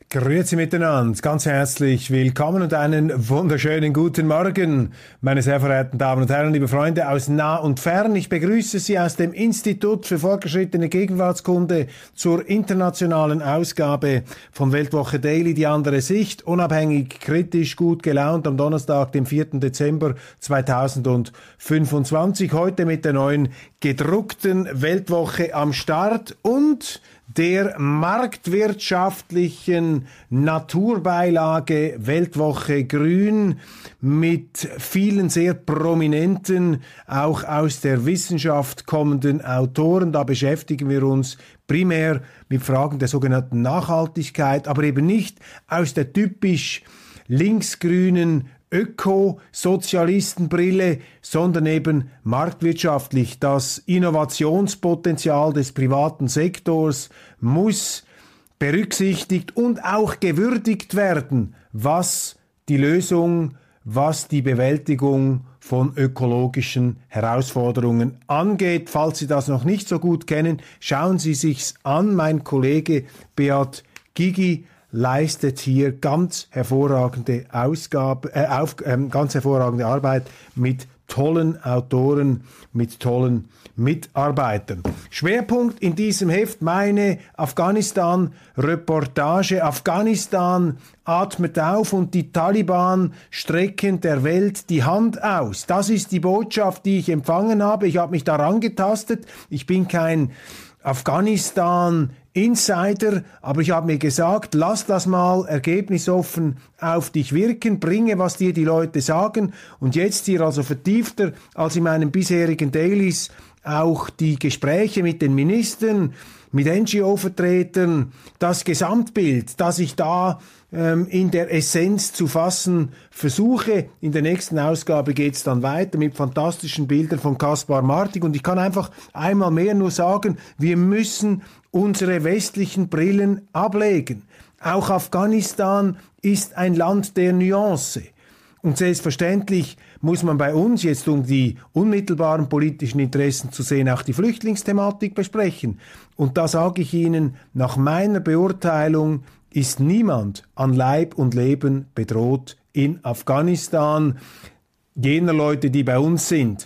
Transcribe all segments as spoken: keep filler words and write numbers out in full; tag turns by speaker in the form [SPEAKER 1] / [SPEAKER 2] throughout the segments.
[SPEAKER 1] Grüezi miteinander, ganz herzlich willkommen und einen wunderschönen guten Morgen, meine sehr verehrten Damen und Herren, liebe Freunde aus nah und fern. Ich begrüße Sie aus dem Institut für fortgeschrittene Gegenwartskunde zur internationalen Ausgabe von Weltwoche Daily, die andere Sicht, unabhängig, kritisch, gut gelaunt am Donnerstag, dem vierten Dezember zweitausendfünfundzwanzig, heute mit der neuen gedruckten Weltwoche am Start und der marktwirtschaftlichen Naturbeilage Weltwoche Grün mit vielen sehr prominenten, auch aus der Wissenschaft kommenden Autoren. Da beschäftigen wir uns primär mit Fragen der sogenannten Nachhaltigkeit, aber eben nicht aus der typisch linksgrünen Öko-Sozialistenbrille, sondern eben marktwirtschaftlich. Das Innovationspotenzial des privaten Sektors muss berücksichtigt und auch gewürdigt werden, was die Lösung, was die Bewältigung von ökologischen Herausforderungen angeht. Falls Sie das noch nicht so gut kennen, schauen Sie sich's an. Mein Kollege Beat Gigi leistet hier ganz hervorragende Ausgabe, äh, auf, ähm, ganz hervorragende Arbeit mit tollen Autoren, mit tollen Mitarbeitern. Schwerpunkt in diesem Heft meine Afghanistan-Reportage. Afghanistan atmet auf und die Taliban strecken der Welt die Hand aus. Das ist die Botschaft, die ich empfangen habe. Ich habe mich daran getastet. Ich bin kein Afghanistan Insider, aber ich habe mir gesagt, lass das mal ergebnisoffen auf dich wirken, bringe, was dir die Leute sagen, und jetzt hier also vertiefter als in meinen bisherigen Dailies auch die Gespräche mit den Ministern, mit N G O-Vertretern, das Gesamtbild, das ich da ähm, in der Essenz zu fassen versuche. In der nächsten Ausgabe geht's dann weiter mit fantastischen Bildern von Kaspar Martig, und ich kann einfach einmal mehr nur sagen, wir müssen unsere westlichen Brillen ablegen. Auch Afghanistan ist ein Land der Nuance. Und selbstverständlich muss man bei uns jetzt, um die unmittelbaren politischen Interessen zu sehen, auch die Flüchtlingsthematik besprechen. Und da sage ich Ihnen, nach meiner Beurteilung ist niemand an Leib und Leben bedroht in Afghanistan. Jener Leute, die bei uns sind.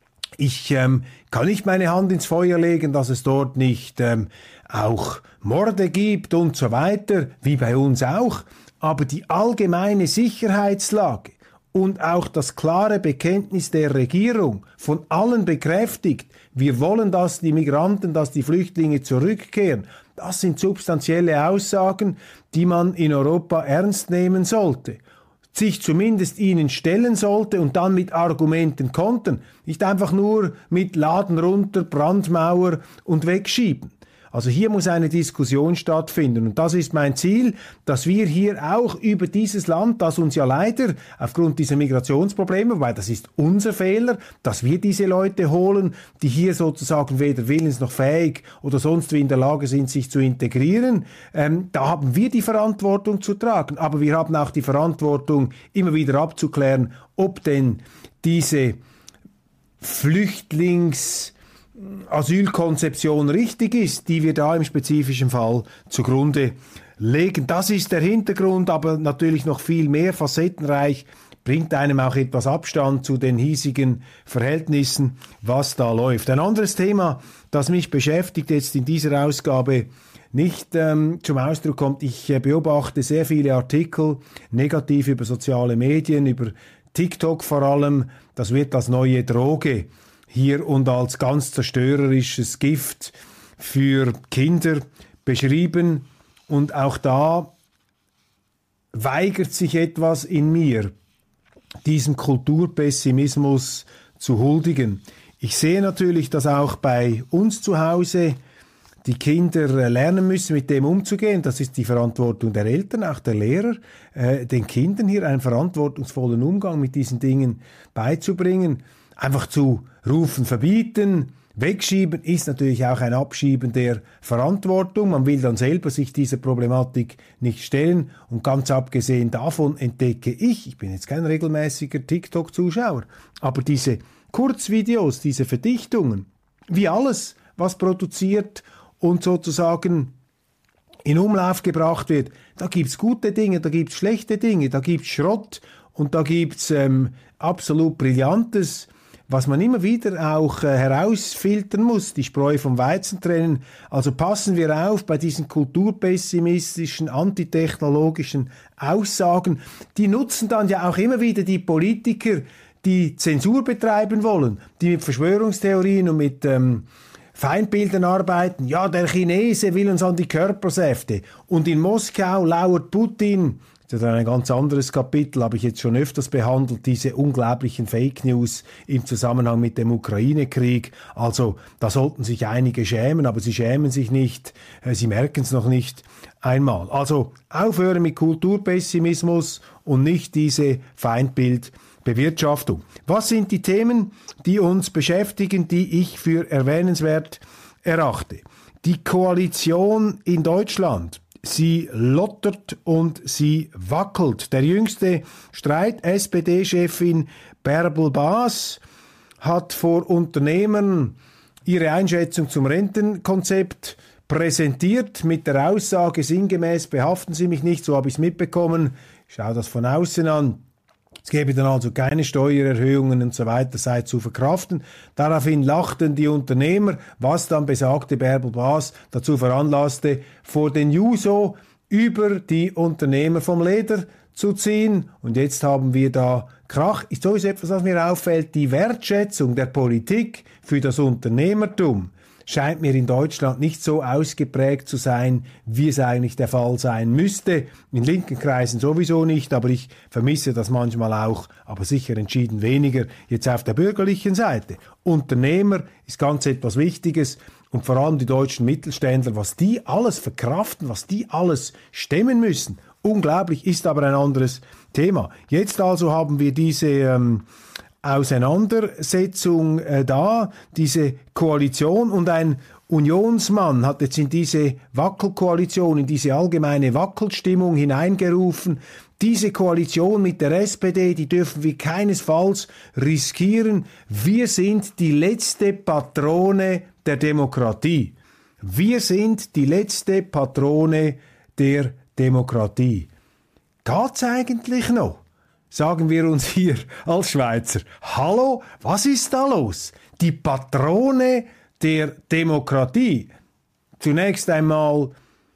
[SPEAKER 1] Ich ähm, kann nicht meine Hand ins Feuer legen, dass es dort nicht ähm, auch Morde gibt und so weiter, wie bei uns auch. Aber die allgemeine Sicherheitslage und auch das klare Bekenntnis der Regierung, von allen bekräftigt, wir wollen, dass die Migranten, dass die Flüchtlinge zurückkehren, das sind substanzielle Aussagen, die man in Europa ernst nehmen sollte. Sich zumindest ihnen stellen sollte und dann mit Argumenten kontern, nicht einfach nur mit Laden runter, Brandmauer und wegschieben. Also hier muss eine Diskussion stattfinden, und das ist mein Ziel, dass wir hier auch über dieses Land, das uns ja leider aufgrund dieser Migrationsprobleme, weil das ist unser Fehler, dass wir diese Leute holen, die hier sozusagen weder willens noch fähig oder sonst wie in der Lage sind, sich zu integrieren. Ähm, da haben wir die Verantwortung zu tragen, aber wir haben auch die Verantwortung, immer wieder abzuklären, ob denn diese Flüchtlings- Asylkonzeption richtig ist, die wir da im spezifischen Fall zugrunde legen. Das ist der Hintergrund, aber natürlich noch viel mehr facettenreich, bringt einem auch etwas Abstand zu den hiesigen Verhältnissen, was da läuft. Ein anderes Thema, das mich beschäftigt, jetzt in dieser Ausgabe nicht ähm, zum Ausdruck kommt, ich äh, beobachte sehr viele Artikel, negativ über soziale Medien, über TikTok vor allem, das wird als neue Droge hier und als ganz zerstörerisches Gift für Kinder beschrieben. Und auch da weigert sich etwas in mir, diesem Kulturpessimismus zu huldigen. Ich sehe natürlich, dass auch bei uns zu Hause die Kinder lernen müssen, mit dem umzugehen. Das ist die Verantwortung der Eltern, auch der Lehrer, äh, den Kindern hier einen verantwortungsvollen Umgang mit diesen Dingen beizubringen. Einfach zu rufen, verbieten, wegschieben ist natürlich auch ein Abschieben der Verantwortung. Man will dann selber sich dieser Problematik nicht stellen. Und ganz abgesehen davon entdecke ich, ich bin jetzt kein regelmäßiger TikTok-Zuschauer, aber diese Kurzvideos, diese Verdichtungen, wie alles, was produziert und sozusagen in Umlauf gebracht wird, da gibt's gute Dinge, da gibt's schlechte Dinge, da gibt's Schrott und da gibt's ähm, absolut Brillantes, was man immer wieder auch äh, herausfiltern muss, die Spreu vom Weizen trennen. Also passen wir auf bei diesen kulturpessimistischen, antitechnologischen Aussagen. Die nutzen dann ja auch immer wieder die Politiker, die Zensur betreiben wollen, die mit Verschwörungstheorien und mit ähm, Feindbildern arbeiten. Ja, der Chinese will uns an die Körpersäfte. Und in Moskau lauert Putin. Das ist ein ganz anderes Kapitel, habe ich jetzt schon öfters behandelt, diese unglaublichen Fake News im Zusammenhang mit dem Ukraine-Krieg. Also da sollten sich einige schämen, aber sie schämen sich nicht, sie merken es noch nicht einmal. Also aufhören mit Kulturpessimismus und nicht diese Feindbildbewirtschaftung. Was sind die Themen, die uns beschäftigen, die ich für erwähnenswert erachte? Die Koalition in Deutschland. Sie lottert und sie wackelt. Der jüngste Streit, S P D-Chefin Bärbel Baas hat vor Unternehmern ihre Einschätzung zum Rentenkonzept präsentiert mit der Aussage sinngemäß, behaften Sie mich nicht, so habe ich es mitbekommen, ich schaue das von außen an. Es gäbe dann also keine Steuererhöhungen und so weiter, sei zu verkraften. Daraufhin lachten die Unternehmer, was dann besagte Bärbel Baas dazu veranlasste, vor den Juso über die Unternehmer vom Leder zu ziehen. Und jetzt haben wir da Krach. Ist sowieso etwas, was mir auffällt, die Wertschätzung der Politik für das Unternehmertum scheint mir in Deutschland nicht so ausgeprägt zu sein, wie es eigentlich der Fall sein müsste. In linken Kreisen sowieso nicht, aber ich vermisse das manchmal auch, aber sicher entschieden weniger, jetzt auf der bürgerlichen Seite. Unternehmer ist ganz etwas Wichtiges und vor allem die deutschen Mittelständler, was die alles verkraften, was die alles stemmen müssen. Unglaublich, ist aber ein anderes Thema. Jetzt also haben wir diese ähm, Auseinandersetzung äh, da, diese Koalition, und ein Unionsmann hat jetzt in diese Wackelkoalition, in diese allgemeine Wackelstimmung hineingerufen. Diese Koalition mit der S P D, die dürfen wir keinesfalls riskieren. Wir sind die letzte Patrone der Demokratie. Wir sind die letzte Patrone der Demokratie. Geht's eigentlich noch? Sagen wir uns hier als Schweizer, hallo, was ist da los? Die Patrone der Demokratie. Zunächst einmal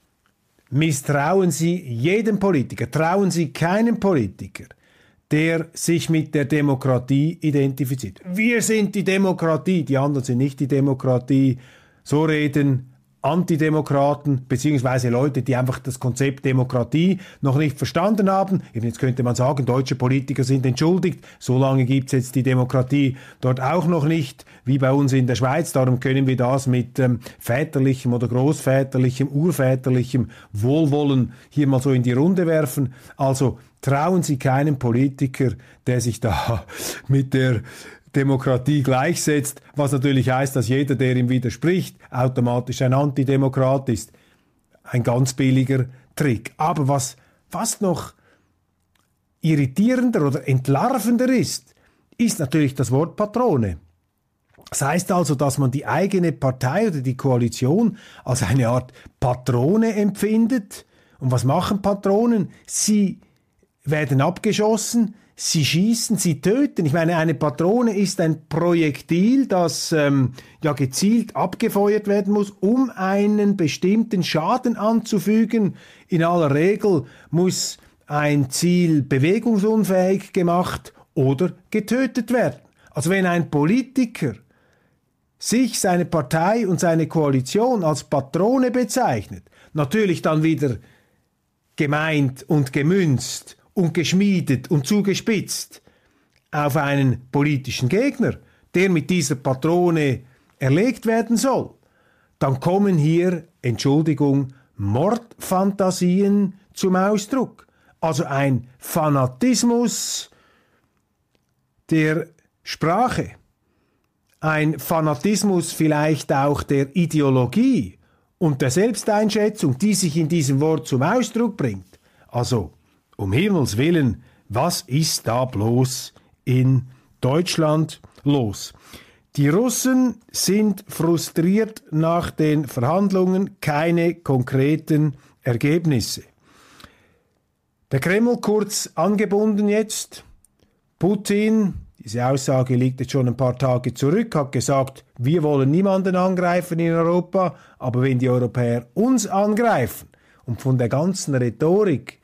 [SPEAKER 1] misstrauen Sie jedem Politiker, trauen Sie keinem Politiker, der sich mit der Demokratie identifiziert. Wir sind die Demokratie, die anderen sind nicht die Demokratie. So reden Antidemokraten beziehungsweise Leute, die einfach das Konzept Demokratie noch nicht verstanden haben. Eben jetzt könnte man sagen, deutsche Politiker sind entschuldigt. So lange gibt es jetzt die Demokratie dort auch noch nicht, wie bei uns in der Schweiz. Darum können wir das mit ähm, väterlichem oder großväterlichem, urväterlichem Wohlwollen hier mal so in die Runde werfen. Also trauen Sie keinem Politiker, der sich da mit der Demokratie gleichsetzt, was natürlich heißt, dass jeder, der ihm widerspricht, automatisch ein Antidemokrat ist. Ein ganz billiger Trick. Aber was fast noch irritierender oder entlarvender ist, ist natürlich das Wort Patrone. Das heißt also, dass man die eigene Partei oder die Koalition als eine Art Patrone empfindet. Und was machen Patronen? Sie werden abgeschossen, sie schießen, sie töten. Ich meine, eine Patrone ist ein Projektil, das ähm, ja gezielt abgefeuert werden muss, um einen bestimmten Schaden anzufügen. In aller Regel muss ein Ziel bewegungsunfähig gemacht oder getötet werden. Also wenn ein Politiker sich, seine Partei und seine Koalition als Patrone bezeichnet, natürlich dann wieder gemeint und gemünzt und geschmiedet und zugespitzt auf einen politischen Gegner, der mit dieser Patrone erlegt werden soll, dann kommen hier, Entschuldigung, Mordfantasien zum Ausdruck. Also ein Fanatismus der Sprache, ein Fanatismus vielleicht auch der Ideologie und der Selbsteinschätzung, die sich in diesem Wort zum Ausdruck bringt. Also, um Himmels Willen, was ist da bloß in Deutschland los? Die Russen sind frustriert nach den Verhandlungen, keine konkreten Ergebnisse. Der Kreml kurz angebunden jetzt. Putin, diese Aussage liegt jetzt schon ein paar Tage zurück, hat gesagt, wir wollen niemanden angreifen in Europa, aber wenn die Europäer uns angreifen, und von der ganzen Rhetorik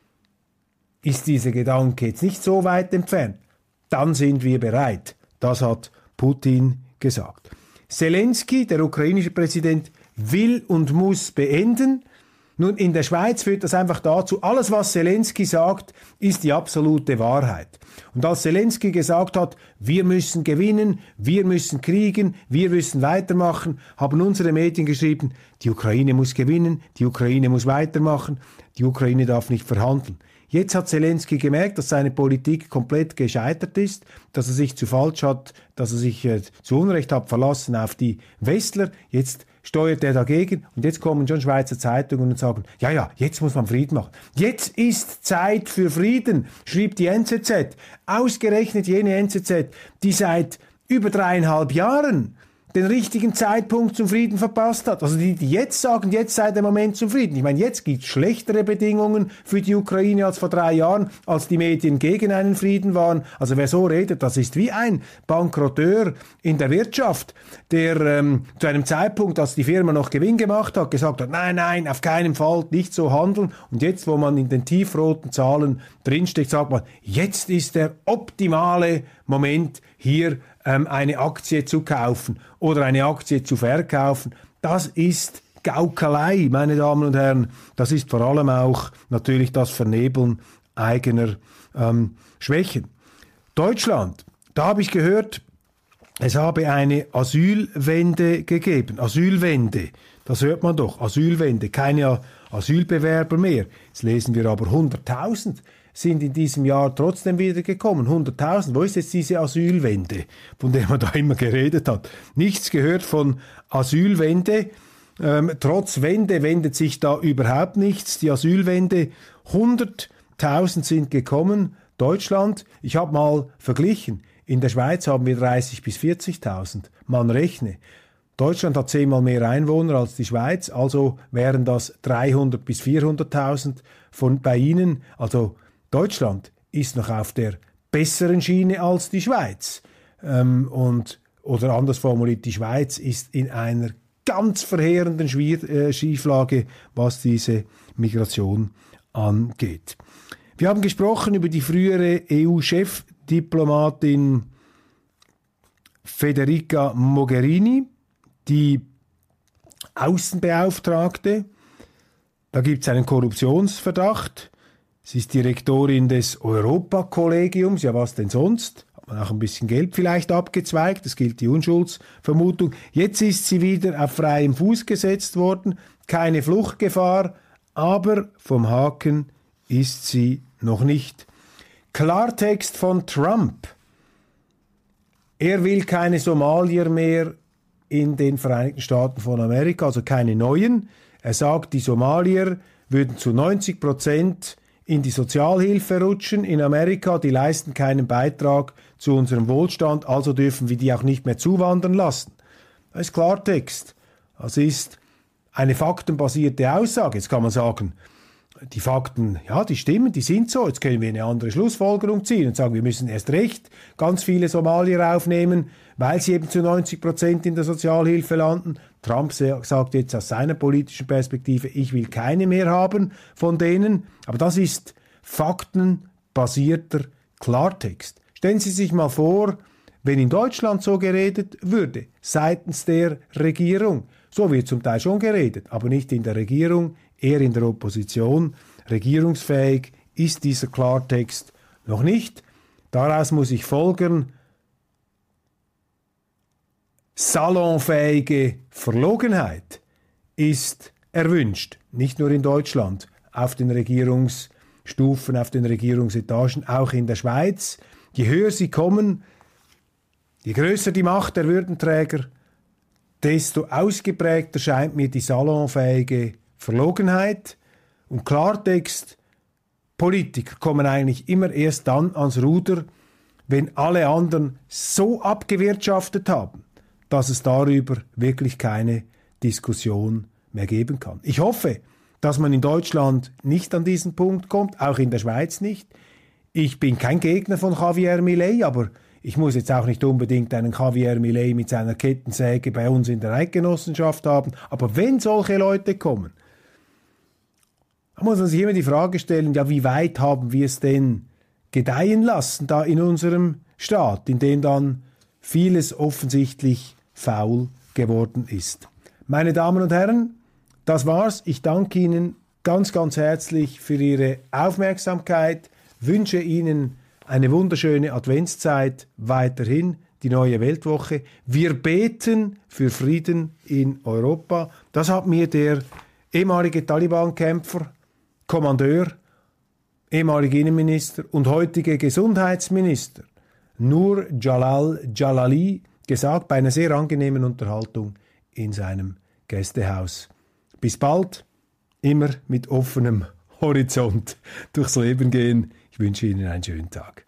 [SPEAKER 1] ist dieser Gedanke jetzt nicht so weit entfernt, dann sind wir bereit. Das hat Putin gesagt. Zelensky, der ukrainische Präsident, will und muss beenden. Nun, in der Schweiz führt das einfach dazu, alles, was Zelensky sagt, ist die absolute Wahrheit. Und als Zelensky gesagt hat, wir müssen gewinnen, wir müssen kriegen, wir müssen weitermachen, haben unsere Medien geschrieben, die Ukraine muss gewinnen, die Ukraine muss weitermachen, die Ukraine darf nicht verhandeln. Jetzt hat Zelensky gemerkt, dass seine Politik komplett gescheitert ist, dass er sich zu falsch hat, dass er sich äh, zu Unrecht hat verlassen auf die Westler. Jetzt steuert er dagegen und jetzt kommen schon Schweizer Zeitungen und sagen, ja, ja, jetzt muss man Frieden machen. Jetzt ist Zeit für Frieden, schrieb die N Z Z. Ausgerechnet jene N Z Z, die seit über dreieinhalb Jahren den richtigen Zeitpunkt zum Frieden verpasst hat. Also die, die jetzt sagen, jetzt sei der Moment zum Frieden. Ich meine, jetzt gibt es schlechtere Bedingungen für die Ukraine als vor drei Jahren, als die Medien gegen einen Frieden waren. Also wer so redet, das ist wie ein Bankrotteur in der Wirtschaft, der ähm, zu einem Zeitpunkt, als die Firma noch Gewinn gemacht hat, gesagt hat, nein, nein, auf keinen Fall, nicht so handeln. Und jetzt, wo man in den tiefroten Zahlen drinsteckt, sagt man, jetzt ist der optimale Moment, hier ähm, eine Aktie zu kaufen oder eine Aktie zu verkaufen. Das ist Gaukelei, meine Damen und Herren. Das ist vor allem auch natürlich das Vernebeln eigener ähm, Schwächen. Deutschland, da habe ich gehört, es habe eine Asylwende gegeben. Asylwende, das hört man doch, Asylwende, keine Asylbewerber mehr. Jetzt lesen wir aber hunderttausend sind in diesem Jahr trotzdem wieder gekommen. hunderttausend, wo ist jetzt diese Asylwende, von der man da immer geredet hat? Nichts gehört von Asylwende. Ähm, trotz Wende wendet sich da überhaupt nichts. Die Asylwende, hunderttausend sind gekommen. Deutschland, ich habe mal verglichen, in der Schweiz haben wir dreißigtausend bis vierzigtausend. Man rechne. Deutschland hat zehnmal mehr Einwohner als die Schweiz, also wären das dreihundert bis vierhunderttausend von bei Ihnen. Also Deutschland ist noch auf der besseren Schiene als die Schweiz. Ähm, und, oder anders formuliert, die Schweiz ist in einer ganz verheerenden Schwier- äh, Schieflage, was diese Migration angeht. Wir haben gesprochen über die frühere E U-Chefdiplomatin Federica Mogherini, die Außenbeauftragte. Da gibt es einen Korruptionsverdacht. Sie ist Direktorin des Europakollegiums. Ja, was denn sonst? Hat man auch ein bisschen Geld vielleicht abgezweigt. Das gilt die Unschuldsvermutung. Jetzt ist sie wieder auf freiem Fuß gesetzt worden. Keine Fluchtgefahr, aber vom Haken ist sie noch nicht. Klartext von Trump. Er will keine Somalier mehr in den Vereinigten Staaten von Amerika, also keine neuen. Er sagt, die Somalier würden zu neunzig Prozent in die Sozialhilfe rutschen in Amerika, die leisten keinen Beitrag zu unserem Wohlstand, also dürfen wir die auch nicht mehr zuwandern lassen. Das ist Klartext. Das ist eine faktenbasierte Aussage. Jetzt kann man sagen, die Fakten, ja, die stimmen, die sind so. Jetzt können wir eine andere Schlussfolgerung ziehen und sagen, wir müssen erst recht ganz viele Somalier aufnehmen, weil sie eben zu neunzig Prozent in der Sozialhilfe landen. Trump sagt jetzt aus seiner politischen Perspektive, ich will keine mehr haben von denen. Aber das ist faktenbasierter Klartext. Stellen Sie sich mal vor, wenn in Deutschland so geredet würde, seitens der Regierung. So wird zum Teil schon geredet, aber nicht in der Regierung, eher in der Opposition. Regierungsfähig ist dieser Klartext noch nicht. Daraus muss ich folgern, salonfähige Verlogenheit ist erwünscht. Nicht nur in Deutschland, auf den Regierungsstufen, auf den Regierungsetagen, auch in der Schweiz. Je höher sie kommen, je größer die Macht der Würdenträger, desto ausgeprägter scheint mir die salonfähige Verlogenheit. Und Klartext, Politiker kommen eigentlich immer erst dann ans Ruder, wenn alle anderen so abgewirtschaftet haben, dass es darüber wirklich keine Diskussion mehr geben kann. Ich hoffe, dass man in Deutschland nicht an diesen Punkt kommt, auch in der Schweiz nicht. Ich bin kein Gegner von Javier Milei, aber ich muss jetzt auch nicht unbedingt einen Javier Milei mit seiner Kettensäge bei uns in der Eidgenossenschaft haben. Aber wenn solche Leute kommen, da muss man sich immer die Frage stellen, ja, wie weit haben wir es denn gedeihen lassen da in unserem Staat, in dem dann vieles offensichtlich faul geworden ist. Meine Damen und Herren, das war's. Ich danke Ihnen ganz, ganz herzlich für Ihre Aufmerksamkeit, wünsche Ihnen eine wunderschöne Adventszeit weiterhin, die neue Weltwoche. Wir beten für Frieden in Europa. Das hat mir der ehemalige Taliban-Kämpfer, Kommandeur, ehemalige Innenminister und heutige Gesundheitsminister Nur Jalal Jalali gesagt bei einer sehr angenehmen Unterhaltung in seinem Gästehaus. Bis bald, immer mit offenem Horizont durchs Leben gehen. Ich wünsche Ihnen einen schönen Tag.